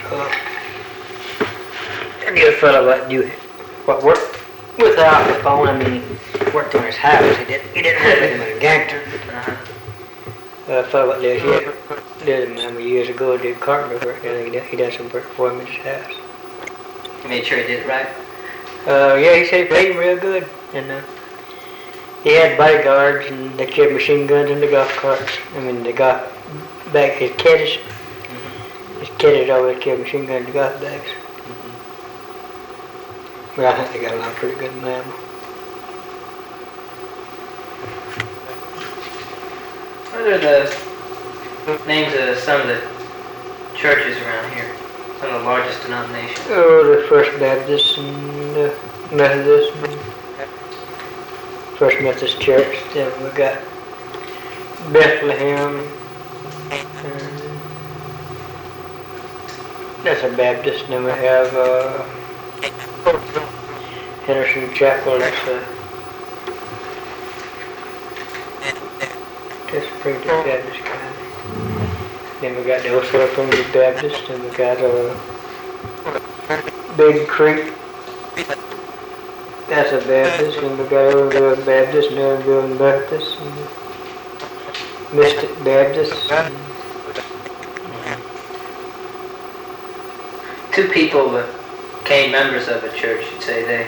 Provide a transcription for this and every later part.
I knew a fellow that knew what worked without the phone. I mean, he worked in his house. He didn't work with him in a gangster. A fellow that lived here, lived with him years ago, did carpenter work. He done some work for him in his house. You made sure he did it right? Yeah, he said he paid him real good. And he had bodyguards, and they carried machine guns in the golf carts. I mean, the golf bag, his caddies. His caddies always carried machine guns in the golf bags. But I think they got along pretty good in that. What are the names of some of the churches around here? Some of the largest denominations? Oh, the First Baptist and the Methodist and First Methodist Church. Then we got Bethlehem. That's a Baptist. And then we have Henderson Chapel. That's a pretty good Baptist kind. Then we got the Oslo Primitive Baptist, and we got Big Creek. That's a Baptist, and we got Overville Baptist, and Overville Baptist, and Mystic Baptist. Two people became members of a church, you'd say they.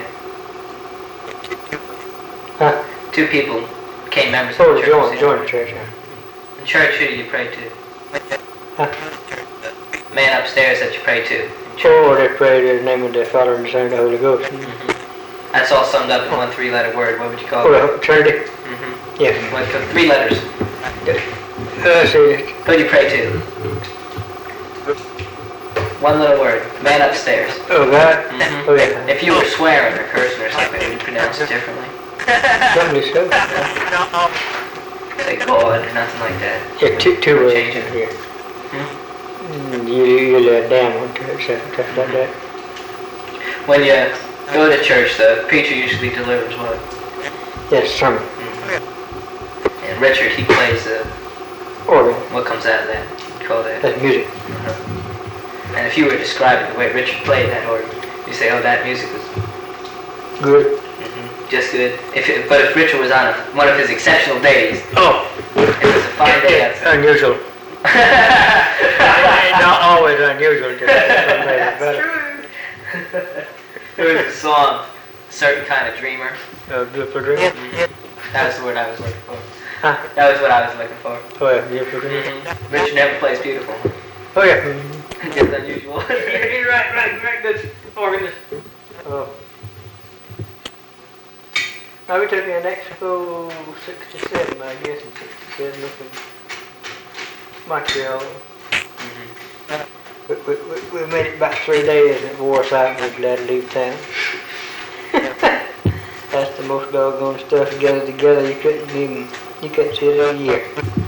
Huh? Two people became members of a church. Join the church, huh? In church, who do you pray to? Huh? Man upstairs that you pray to. Oh, they pray in the name of the Father and the Son and the Holy Ghost. That's all summed up in one 3-letter word. What would you call it? Oh, Trinity? Yeah. What, 3 letters. See. Who do you pray to? One little word. Man upstairs. Oh, God? Oh, yeah. If you were swearing or cursing or something, would you pronounce it differently? Something so. Say God or nothing like that. Yeah, two words. Change it. Yeah. You let damn one to it, stuff like that. When you go to church, the preacher usually delivers what? Yes, sermon. And Richard, he plays the Organ. what comes out of that? You call that? That's music. And if you were describing the way Richard played that organ, you say, oh, that music was Good. just good. But if Richard was on one of his exceptional days, it was a fine day outside. Unusual. Not always unusual. That's true. There was a song, Certain Kind of Dreamer. Beautiful Dream? That was the word I was looking for. Huh? That was what I was looking for. Oh yeah, Beautiful Dream. Richard never plays beautiful. Oh yeah. Just unusual. right, good organist. Oh. Now we took an Expo 67, I guess, in 67 up in Montreal. We made it about 3 days and it wore us out and we were glad to leave town. That's the most doggone stuff together. You couldn't see it all year.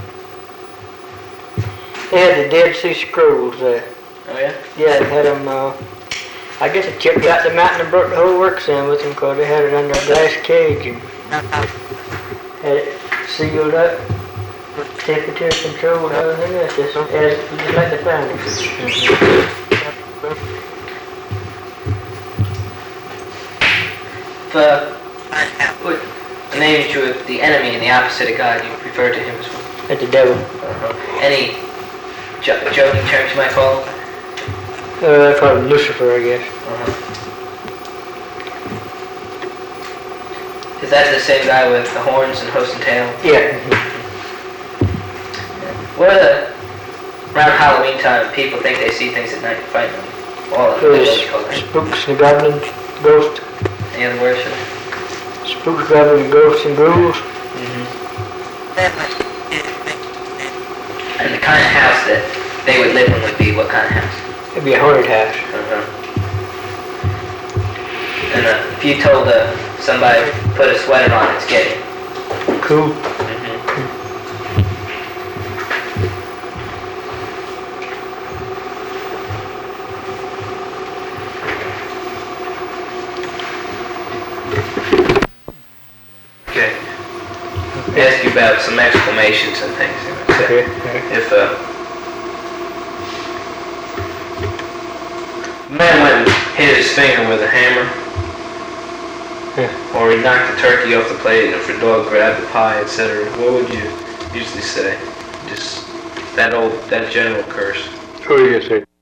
They had the Dead Sea Scrolls there. Oh yeah? Yeah, they had them, I guess a chip got them out and broke the whole works in with them because they had it under a glass cage and had it sealed up. Temperature control and everything else, just like the founding. If a name you the enemy and the opposite of God, you refer to him as well. At the devil. Any joking terms you might call him? I call him Lucifer, I guess. Is that the same guy with the horns and host and tail? Yeah. What are around Halloween time, people think they see things at night and fight them. All of them. Spooks and goblins, ghosts. Any other words? Spooks, goblins, ghosts, and ghouls. And the kind of house that they would live in would be what kind of house? It'd be a haunted house. And if you told somebody put a sweater on, it's getting Cool. Ask you about some exclamations and things. Okay. If man went and hit his finger with a hammer, or he knocked the turkey off the plate, and if your dog grabbed the pie, etc., what would you usually say? Just that general curse. What do you say?